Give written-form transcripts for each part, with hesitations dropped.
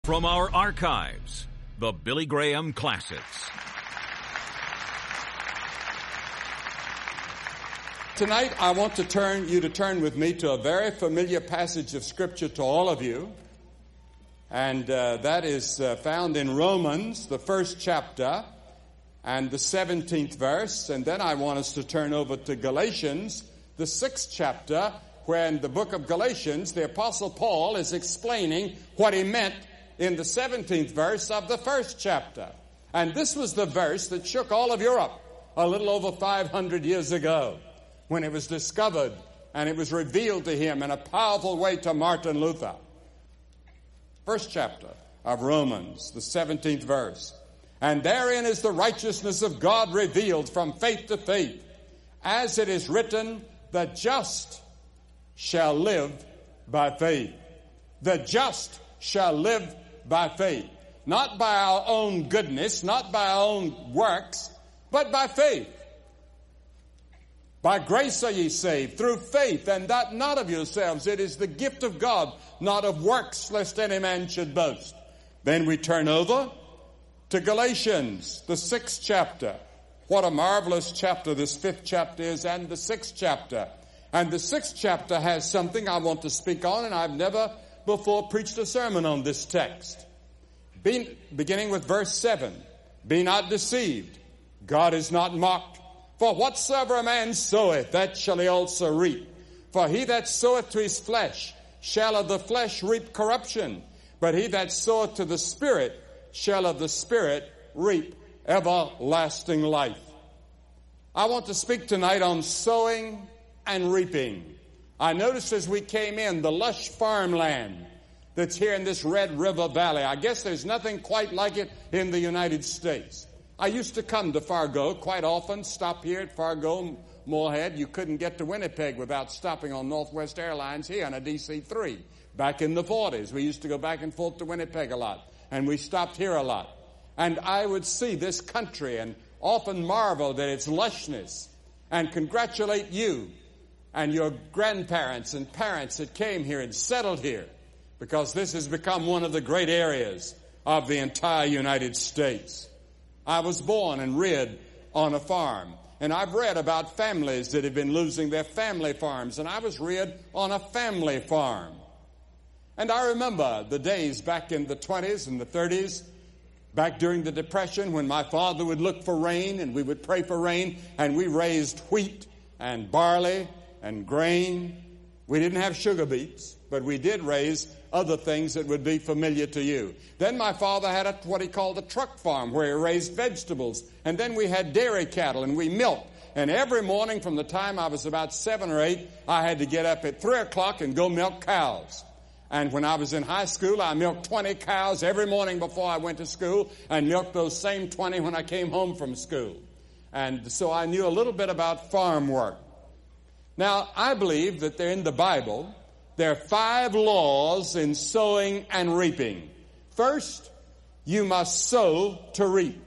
From our archives, the Billy Graham Classics. Tonight, I want you to turn with me to a very familiar passage of Scripture to all of you. And that is found in Romans, the first chapter, and the 17th verse. And then I want us to turn over to Galatians, the 6th chapter, where in the book of Galatians, the Apostle Paul is explaining what he meant in the 17th verse of the first chapter. And this was the verse that shook all of Europe a little over 500 years ago when it was discovered and it was revealed to him in a powerful way to Martin Luther. First chapter of Romans, the 17th verse. And therein is the righteousness of God revealed from faith to faith, as it is written, the just shall live by faith. The just shall live by faith. Not by our own goodness, not by our own works, but by faith. By grace are ye saved, through faith, and that not of yourselves. It is the gift of God, not of works, lest any man should boast. Then we turn over to Galatians, the 6th chapter. What a marvelous chapter this 5th chapter is, and the 6th chapter. And the 6th chapter has something I want to speak on, and I've never before preached a sermon on this text. Beginning with verse 7. Be not deceived. God is not mocked. For whatsoever a man soweth, that shall he also reap. For he that soweth to his flesh shall of the flesh reap corruption. But he that soweth to the Spirit shall of the Spirit reap everlasting life. I want to speak tonight on sowing and reaping. I noticed as we came in the lush farmland that's here in this Red River Valley. I guess there's nothing quite like it in the United States. I used to come to Fargo quite often, stop here at Fargo, Moorhead. You couldn't get to Winnipeg without stopping on Northwest Airlines here on a DC-3. Back in the 40s, we used to go back and forth to Winnipeg a lot, and we stopped here a lot. And I would see this country and often marvel at its lushness and congratulate you and your grandparents and parents that came here and settled here, because this has become one of the great areas of the entire United States. I was born and reared on a farm, and I've read about families that have been losing their family farms, and I was reared on a family farm. And I remember the days back in the 20s and the 30s, back during the Depression, when my father would look for rain and we would pray for rain, and we raised wheat and barley and grain. We didn't have sugar beets, but we did raise other things that would be familiar to you. Then my father had what he called a truck farm where he raised vegetables. And then we had dairy cattle and we milked. And every morning from the time I was about 7 or 8, I had to get up at 3 o'clock and go milk cows. And when I was in high school, I milked 20 cows every morning before I went to school and milked those same 20 when I came home from school. And so I knew a little bit about farm work. Now, I believe that in the Bible, there are 5 laws in sowing and reaping. First, you must sow to reap.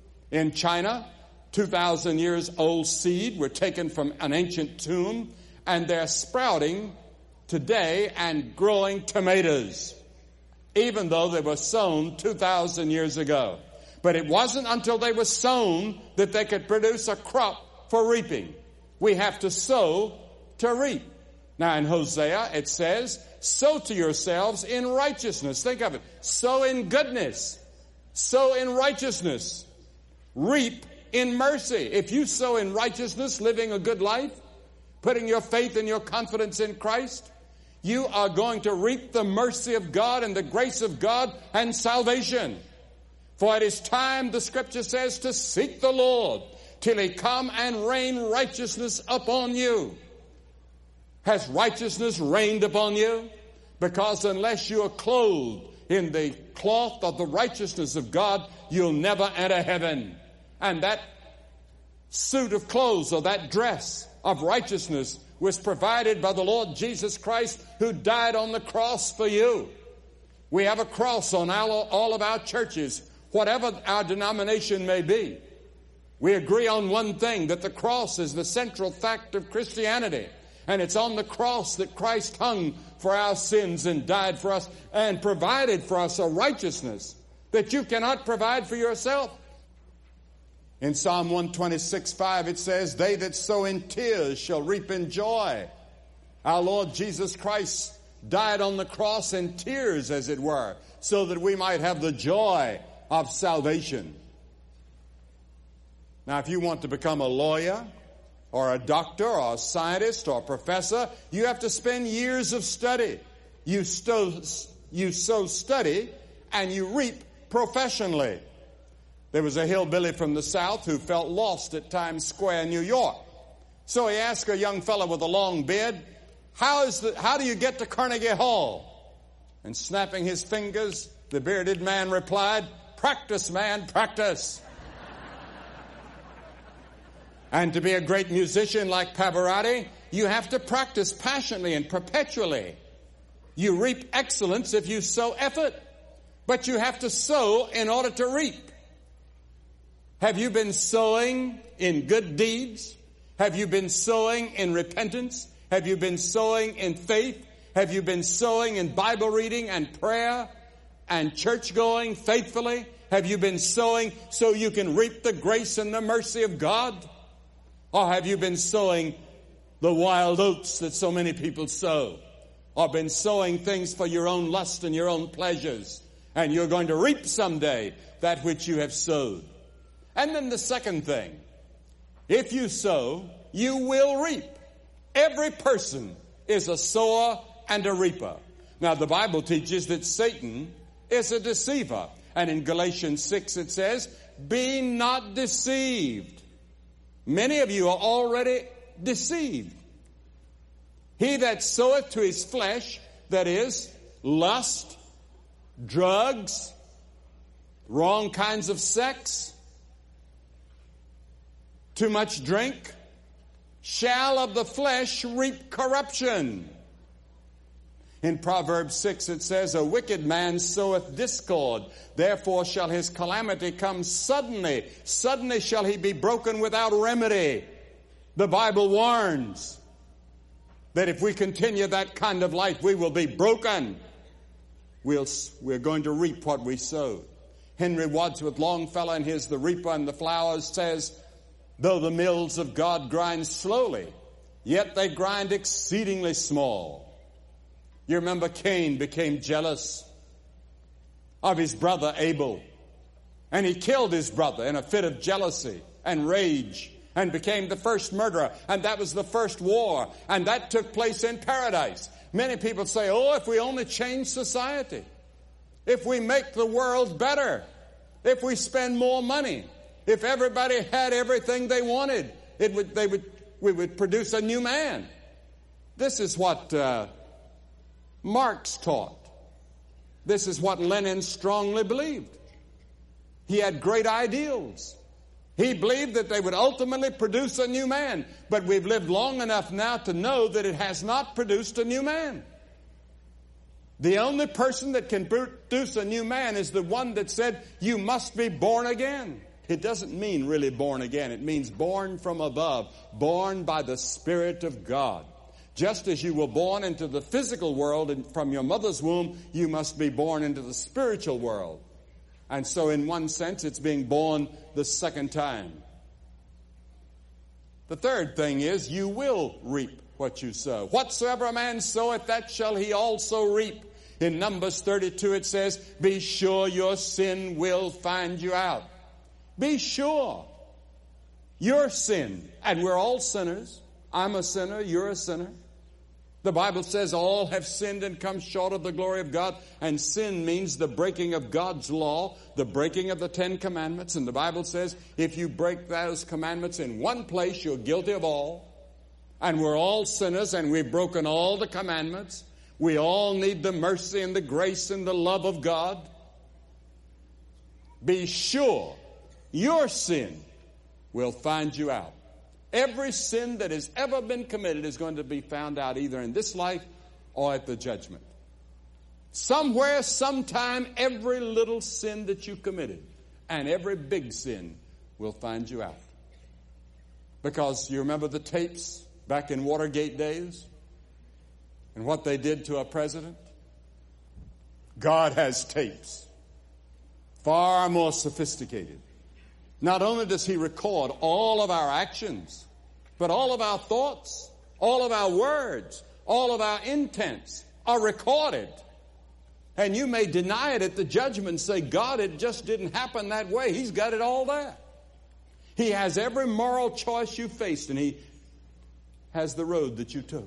In China, 2,000 years old seed were taken from an ancient tomb, and they're sprouting today and growing tomatoes, even though they were sown 2,000 years ago. But it wasn't until they were sown that they could produce a crop for reaping. We have to sow to reap. Now in Hosea it says, sow to yourselves in righteousness. Think of it. Sow in goodness. Sow in righteousness. Reap in mercy. If you sow in righteousness, living a good life, putting your faith and your confidence in Christ, you are going to reap the mercy of God and the grace of God and salvation. For it is time, the Scripture says, to seek the Lord till He come and rain righteousness upon you. Has righteousness reigned upon you? Because unless you are clothed in the cloth of the righteousness of God, you'll never enter heaven. And that suit of clothes or that dress of righteousness was provided by the Lord Jesus Christ, who died on the cross for you. We have a cross on all of our churches, whatever our denomination may be. We agree on one thing, that the cross is the central fact of Christianity. And it's on the cross that Christ hung for our sins and died for us and provided for us a righteousness that you cannot provide for yourself. In Psalm 126:5 it says, "They that sow in tears shall reap in joy." Our Lord Jesus Christ died on the cross in tears, as it were, so that we might have the joy of salvation. Now, if you want to become a lawyer or a doctor or a scientist or a professor, you have to spend years of study. You sow study and you reap professionally. There was a hillbilly from the South who felt lost at Times Square, New York. So he asked a young fellow with a long beard, how do you get to Carnegie Hall? And snapping his fingers, the bearded man replied, "Practice, man, practice." And to be a great musician like Pavarotti, you have to practice passionately and perpetually. You reap excellence if you sow effort, but you have to sow in order to reap. Have you been sowing in good deeds? Have you been sowing in repentance? Have you been sowing in faith? Have you been sowing in Bible reading and prayer and church going faithfully? Have you been sowing so you can reap the grace and the mercy of God? Or have you been sowing the wild oats that so many people sow? Or been sowing things for your own lust and your own pleasures? And you're going to reap someday that which you have sowed. And then the second thing, if you sow, you will reap. Every person is a sower and a reaper. Now, the Bible teaches that Satan is a deceiver. And in Galatians 6 it says, "Be not deceived." Many of you are already deceived. He that soweth to his flesh, that is, lust, drugs, wrong kinds of sex, too much drink, shall of the flesh reap corruption. In Proverbs 6 it says, "A wicked man soweth discord, therefore shall his calamity come suddenly. Suddenly shall he be broken without remedy." The Bible warns that if we continue that kind of life, we will be broken. We're going to reap what we sowed. Henry Wadsworth Longfellow in his The Reaper and the Flowers says, "Though the mills of God grind slowly, yet they grind exceedingly small." You remember Cain became jealous of his brother Abel, and he killed his brother in a fit of jealousy and rage and became the first murderer, and that was the first war, and that took place in paradise. Many people say, "Oh, if we only change society, if we make the world better, if we spend more money, if everybody had everything they wanted, we would produce a new man." This is what Marx taught. This is what Lenin strongly believed. He had great ideals. He believed that they would ultimately produce a new man. But we've lived long enough now to know that it has not produced a new man. The only person that can produce a new man is the one that said, "You must be born again." It doesn't mean really born again. It means born from above, born by the Spirit of God. Just as you were born into the physical world and from your mother's womb, you must be born into the spiritual world. And so in one sense, it's being born the second time. The third thing is, you will reap what you sow. "Whatsoever a man soweth, that shall he also reap." In Numbers 32 it says, "Be sure your sin will find you out." Be sure your sin, and we're all sinners. I'm a sinner, you're a sinner. The Bible says all have sinned and come short of the glory of God. And sin means the breaking of God's law, the breaking of the 10 Commandments. And the Bible says if you break those commandments in one place, you're guilty of all. And we're all sinners and we've broken all the commandments. We all need the mercy and the grace and the love of God. Be sure your sin will find you out. Every sin that has ever been committed is going to be found out either in this life or at the judgment. Somewhere, sometime, every little sin that you committed and every big sin will find you out. Because you remember the tapes back in Watergate days and what they did to a president? God has tapes, far more sophisticated. Not only does He record all of our actions, but all of our thoughts, all of our words, all of our intents are recorded. And you may deny it at the judgment and say, God, it just didn't happen that way. He's got it all there. He has every moral choice you faced, and He has the road that you took.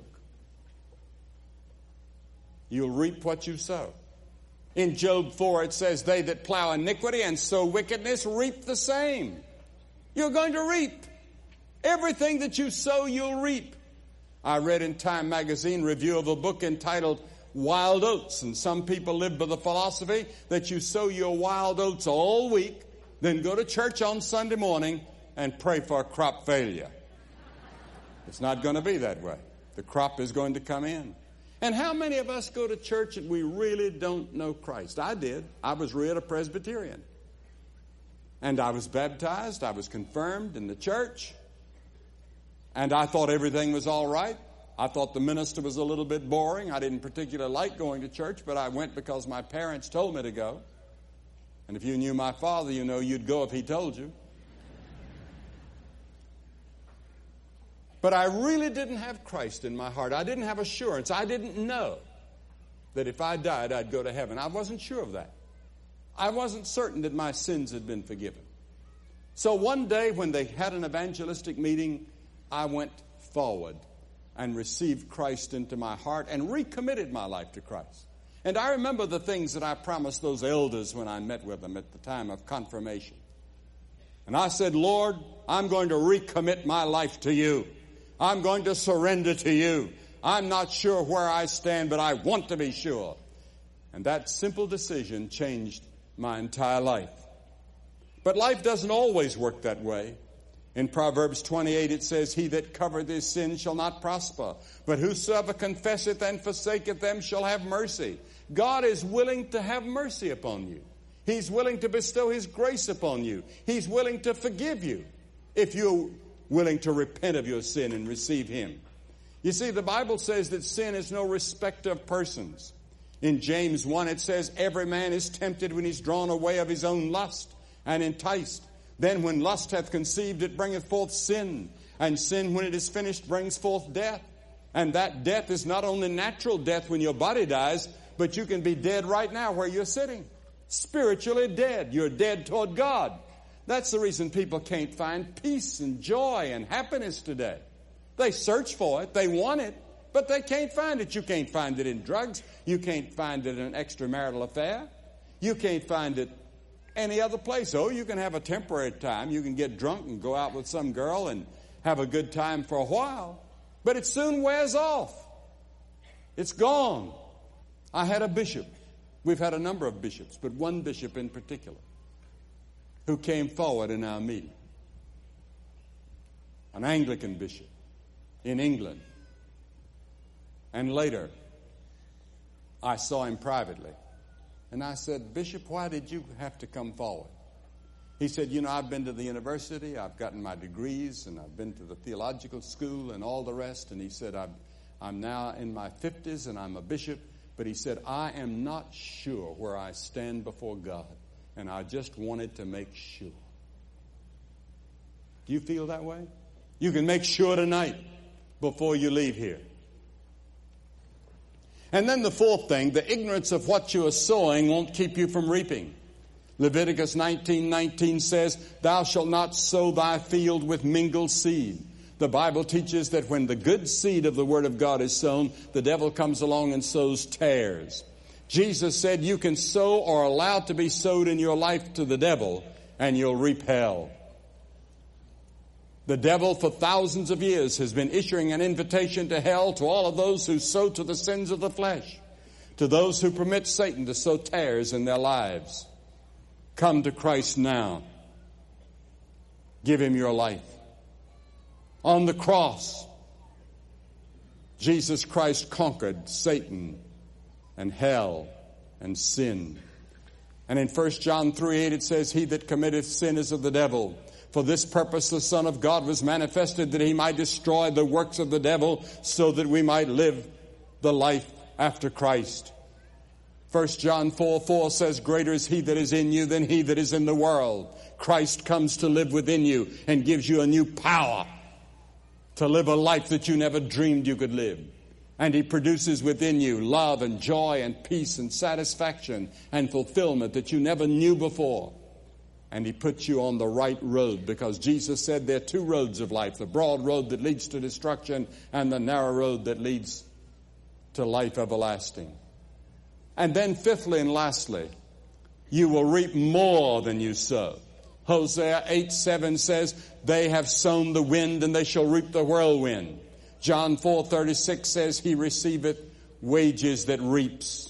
You'll reap what you sow. In Job 4 it says, they that plow iniquity and sow wickedness reap the same. You're going to reap. Everything that you sow, you'll reap. I read in Time magazine review of a book entitled Wild Oats, and some people live by the philosophy that you sow your wild oats all week, then go to church on Sunday morning and pray for crop failure. It's not going to be that way. The crop is going to come in. And how many of us go to church and we really don't know Christ? I did. I was reared a Presbyterian. And I was baptized. I was confirmed in the church. And I thought everything was all right. I thought the minister was a little bit boring. I didn't particularly like going to church, but I went because my parents told me to go. And if you knew my father, you know you'd go if he told you. But I really didn't have Christ in my heart. I didn't have assurance. I didn't know that if I died, I'd go to heaven. I wasn't sure of that. I wasn't certain that my sins had been forgiven. So one day when they had an evangelistic meeting, I went forward and received Christ into my heart and recommitted my life to Christ. And I remember the things that I promised those elders when I met with them at the time of confirmation. And I said, Lord, I'm going to recommit my life to you. I'm going to surrender to you. I'm not sure where I stand, but I want to be sure. And that simple decision changed my entire life. But life doesn't always work that way. In Proverbs 28 it says, he that covereth his sin shall not prosper, but whosoever confesseth and forsaketh them shall have mercy. God is willing to have mercy upon you. He's willing to bestow His grace upon you. He's willing to forgive you if you're willing to repent of your sin and receive Him. You see, the Bible says that sin is no respecter of persons. In James 1 it says, every man is tempted when he's drawn away of his own lust and enticed. Then when lust hath conceived, it bringeth forth sin. And sin, when it is finished, brings forth death. And that death is not only natural death when your body dies, but you can be dead right now where you're sitting. Spiritually dead. You're dead toward God. That's the reason people can't find peace and joy and happiness today. They search for it. They want it. But they can't find it. You can't find it in drugs. You can't find it in an extramarital affair. You can't find it any other place. Oh, you can have a temporary time. You can get drunk and go out with some girl and have a good time for a while. But it soon wears off. It's gone. I had a bishop. We've had a number of bishops, but one bishop in particular who came forward in our meeting. An Anglican bishop in England. And later, I saw him privately. And I said, Bishop, why did you have to come forward? He said, you know, I've been to the university, I've gotten my degrees, and I've been to the theological school and all the rest. And he said, I'm now in my 50s and I'm a bishop. But he said, I am not sure where I stand before God. And I just wanted to make sure. Do you feel that way? You can make sure tonight before you leave here. And then the fourth thing, the ignorance of what you are sowing won't keep you from reaping. Leviticus 19:19 says, thou shalt not sow thy field with mingled seed. The Bible teaches that when the good seed of the Word of God is sown, the devil comes along and sows tares. Jesus said you can sow or allow to be sowed in your life to the devil, and you'll reap hell. The devil for thousands of years has been issuing an invitation to hell to all of those who sow to the sins of the flesh, to those who permit Satan to sow tares in their lives. Come to Christ now. Give Him your life. On the cross, Jesus Christ conquered Satan and hell and sin. And in 1 John 3:8 it says, he that committeth sin is of the devil. For this purpose the Son of God was manifested, that he might destroy the works of the devil, so that we might live the life after Christ. 1 John 4:4 says, greater is he that is in you than he that is in the world. Christ comes to live within you and gives you a new power to live a life that you never dreamed you could live. And he produces within you love and joy and peace and satisfaction and fulfillment that you never knew before. And he puts you on the right road, because Jesus said there are two roads of life, the broad road that leads to destruction and the narrow road that leads to life everlasting. And then fifthly and lastly, you will reap more than you sow. Hosea 8:7 says, they have sown the wind and they shall reap the whirlwind. John 4:36 says, he receiveth wages that reaps.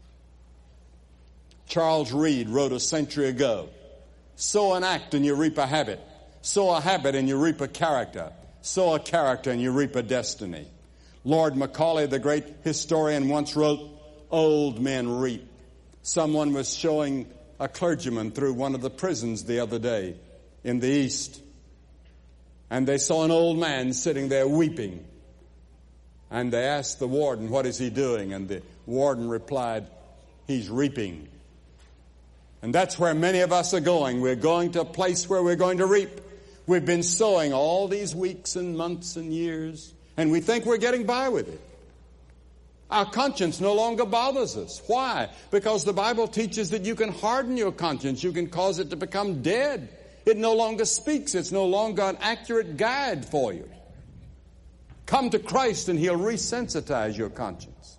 Charles Reed wrote a century ago, sow an act and you reap a habit. Sow a habit and you reap a character. Sow a character and you reap a destiny. Lord Macaulay, the great historian, once wrote, old men reap. Someone was showing a clergyman through one of the prisons the other day in the East. And they saw an old man sitting there weeping. And they asked the warden, what is he doing? And the warden replied, he's reaping. And that's where many of us are going. We're going to a place where we're going to reap. We've been sowing all these weeks and months and years, and we think we're getting by with it. Our conscience no longer bothers us. Why? Because the Bible teaches that you can harden your conscience. You can cause it to become dead. It no longer speaks. It's no longer an accurate guide for you. Come to Christ and he'll resensitize your conscience.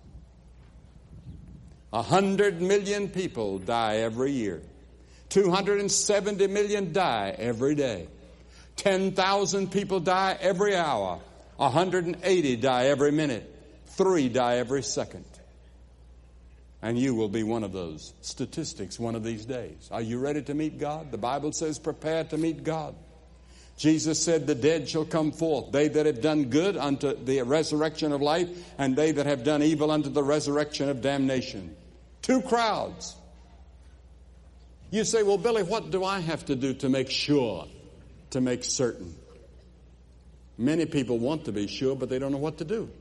100 million people die every year. 270 million die every day. 10,000 people die every hour. 180 die every minute. 3 die every second. And you will be one of those statistics one of these days. Are you ready to meet God? The Bible says prepare to meet God. Jesus said the dead shall come forth, they that have done good unto the resurrection of life, and they that have done evil unto the resurrection of damnation. 2 crowds. You say, well, Billy, what do I have to do to make sure, to make certain? Many people want to be sure, but they don't know what to do.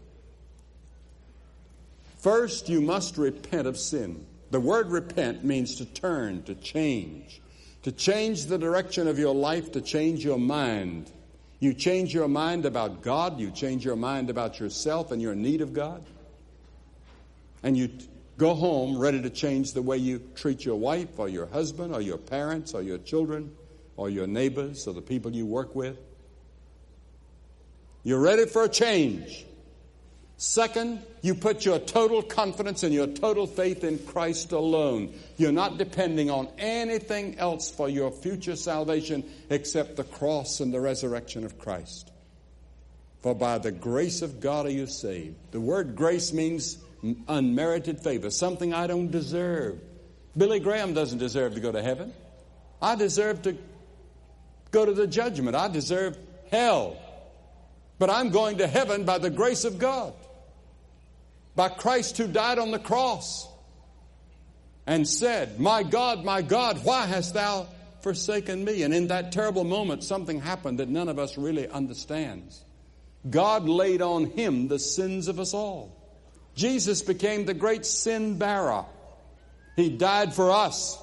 First, you must repent of sin. The word repent means to turn, to change the direction of your life, to change your mind. You change your mind about God, you change your mind about yourself and your need of God. And you go home ready to change the way you treat your wife or your husband or your parents or your children or your neighbors or the people you work with. You're ready for a change. Second, you put your total confidence and your total faith in Christ alone. You're not depending on anything else for your future salvation except the cross and the resurrection of Christ. For by the grace of God are you saved. The word grace means unmerited favor, something I don't deserve. Billy Graham doesn't deserve to go to heaven. I deserve to go to the judgment. I deserve hell. But I'm going to heaven by the grace of God. By Christ who died on the cross and said, my God, why hast thou forsaken me? And in that terrible moment, something happened that none of us really understands. God laid on him the sins of us all. Jesus became the great sin bearer. He died for us.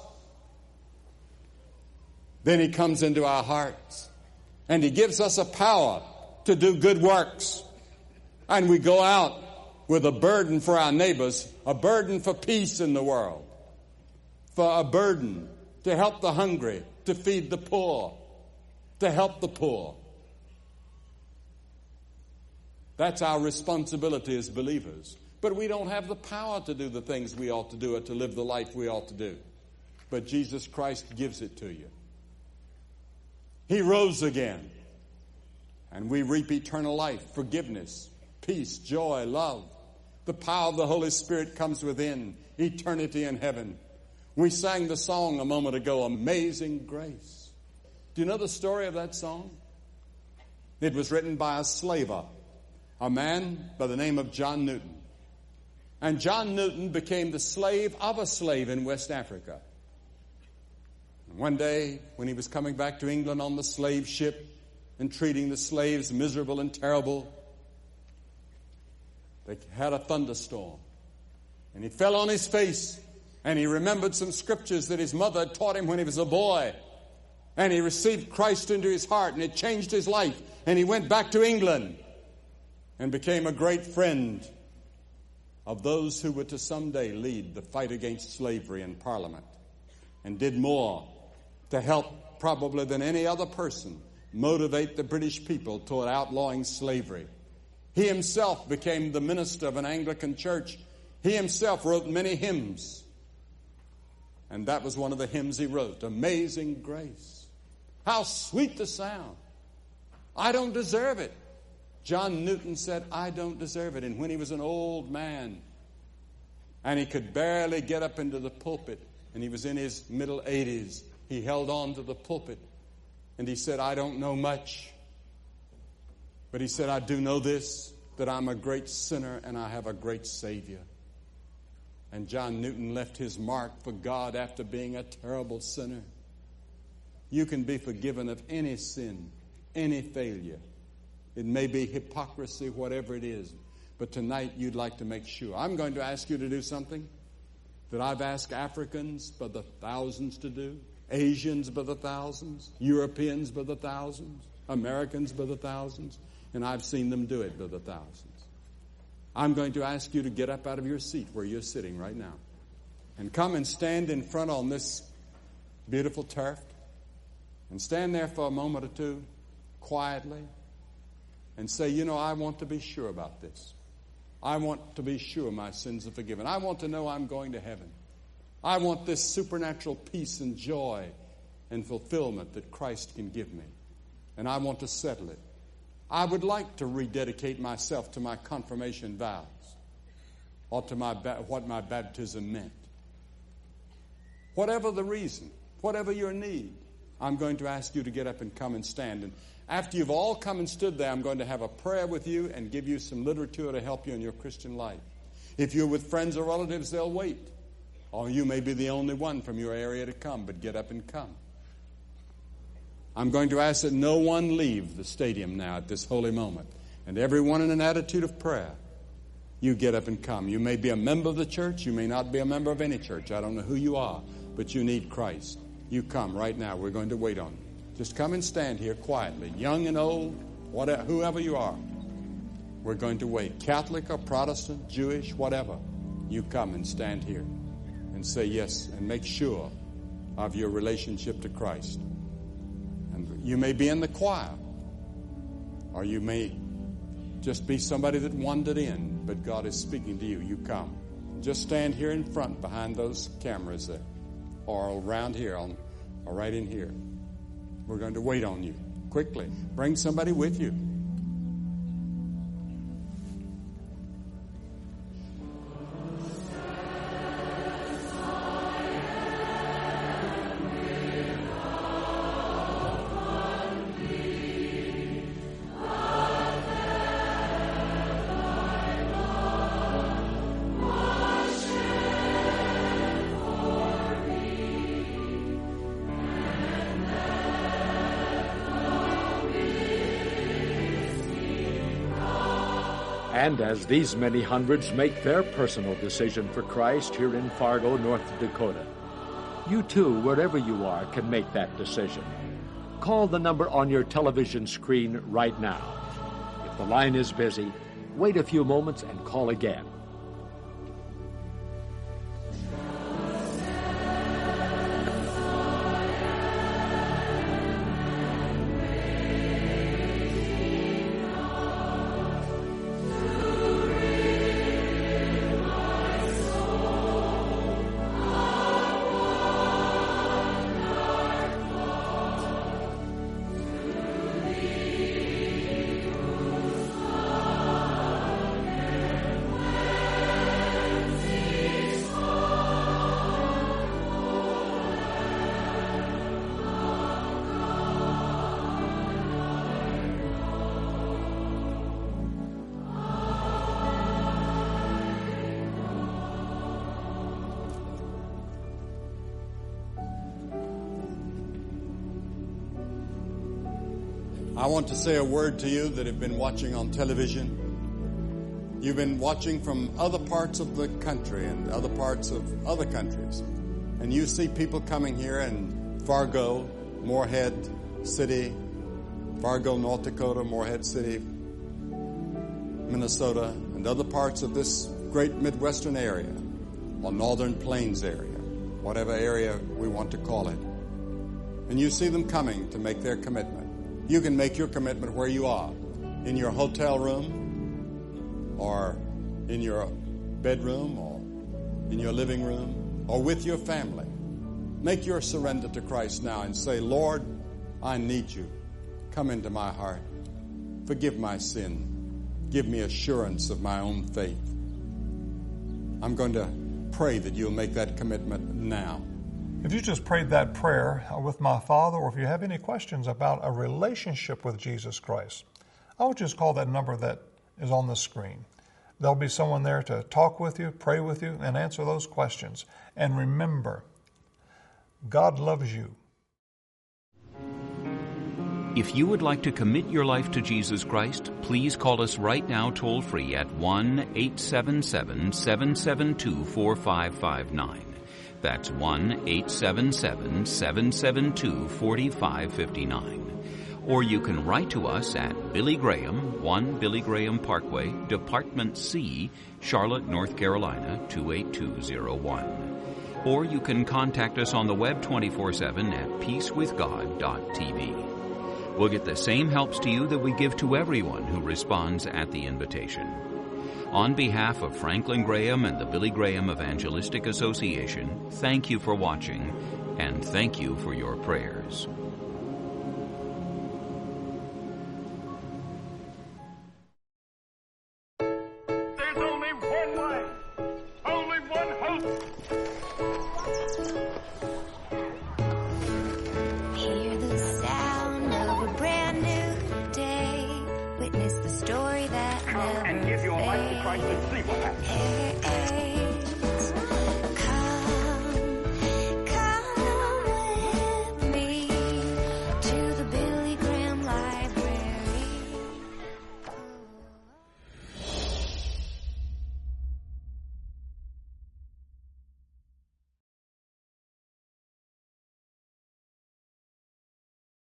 Then he comes into our hearts and he gives us a power to do good works. And we go out with a burden for our neighbors, a burden for peace in the world, for a burden to help the hungry, to feed the poor, to help the poor. That's our responsibility as believers. But we don't have the power to do the things we ought to do or to live the life we ought to do. But Jesus Christ gives it to you. He rose again. And we reap eternal life, forgiveness, peace, joy, love. The power of the Holy Spirit comes within, eternity in heaven. We sang the song a moment ago, Amazing Grace. Do you know the story of that song? It was written by a slaver, a man by the name of John Newton. And John Newton became the slave of a slave in West Africa. One day, when he was coming back to England on the slave ship and treating the slaves miserable and terrible, they had a thunderstorm. And he fell on his face, and he remembered some scriptures that his mother had taught him when he was a boy. And he received Christ into his heart, and it changed his life. And he went back to England and became a great friend of those who were to someday lead the fight against slavery in Parliament, and did more to help probably than any other person motivate the British people toward outlawing slavery. He himself became the minister of an Anglican church. He himself wrote many hymns. And that was one of the hymns he wrote, Amazing Grace. How sweet the sound. I don't deserve it. John Newton said, I don't deserve it. And when he was an old man and he could barely get up into the pulpit, and he was in his middle 80s, he held on to the pulpit and he said, I don't know much, but he said, I do know this, that I'm a great sinner and I have a great Savior. And John Newton left his mark for God after being a terrible sinner. You can be forgiven of any sin, any failure. It may be hypocrisy, whatever it is. But tonight you'd like to make sure. I'm going to ask you to do something that I've asked Africans by the thousands to do, Asians by the thousands, Europeans by the thousands, Americans by the thousands, and I've seen them do it by the thousands. I'm going to ask you to get up out of your seat where you're sitting right now and come and stand in front on this beautiful turf and stand there for a moment or two quietly and say, you know, I want to be sure about this. I want to be sure my sins are forgiven. I want to know I'm going to heaven. I want this supernatural peace and joy and fulfillment that Christ can give me. And I want to settle it. I would like to rededicate myself to my confirmation vows or to what my baptism meant. Whatever the reason, whatever your need, I'm going to ask you to get up and come and stand. And after you've all come and stood there, I'm going to have a prayer with you and give you some literature to help you in your Christian life. If you're with friends or relatives, they'll wait. Or you may be the only one from your area to come, but get up and come. I'm going to ask that no one leave the stadium now at this holy moment. And everyone in an attitude of prayer, you get up and come. You may be a member of the church. You may not be a member of any church. I don't know who you are, but you need Christ. You come right now. We're going to wait on you. Just come and stand here quietly, young and old, whatever, whoever you are. We're going to wait. Catholic or Protestant, Jewish, whatever. You come and stand here and say yes and make sure of your relationship to Christ. And you may be in the choir, or you may just be somebody that wandered in, but God is speaking to you. You come. Just stand here in front behind those cameras there, or around here, or right in here. We're going to wait on you. Quickly. Bring somebody with you. And as these many hundreds make their personal decision for Christ here in Fargo, North Dakota, you too, wherever you are, can make that decision. Call the number on your television screen right now. If the line is busy, wait a few moments and call again. I want to say a word to you that have been watching on television. You've been watching from other parts of the country and other parts of other countries. And you see people coming here in Fargo, Morehead City, Fargo, North Dakota, Morehead City, Minnesota, and other parts of this great Midwestern area, or Northern Plains area, whatever area we want to call it. And you see them coming to make their commitment. You can make your commitment where you are, in your hotel room, or in your bedroom, or in your living room, or with your family. Make your surrender to Christ now and say, Lord, I need you. Come into my heart. Forgive my sin. Give me assurance of my own faith. I'm going to pray that you'll make that commitment now. If you just prayed that prayer with my Father, or if you have any questions about a relationship with Jesus Christ, I would just call that number that is on the screen. There'll be someone there to talk with you, pray with you, and answer those questions. And remember, God loves you. If you would like to commit your life to Jesus Christ, please call us right now toll-free at 1-877-772-4559. That's 1-877-772-4559. Or you can write to us at Billy Graham, 1 Billy Graham Parkway, Department C, Charlotte, North Carolina, 28201. Or you can contact us on the web 24/7 at peacewithgod.tv. We'll get the same helps to you that we give to everyone who responds at the invitation. On behalf of Franklin Graham and the Billy Graham Evangelistic Association, thank you for watching, and thank you for your prayers. There's only one way, only one hope. Hear the sound of a brand new day. Witness the story that never And give your life to Christ and see what happens. fades.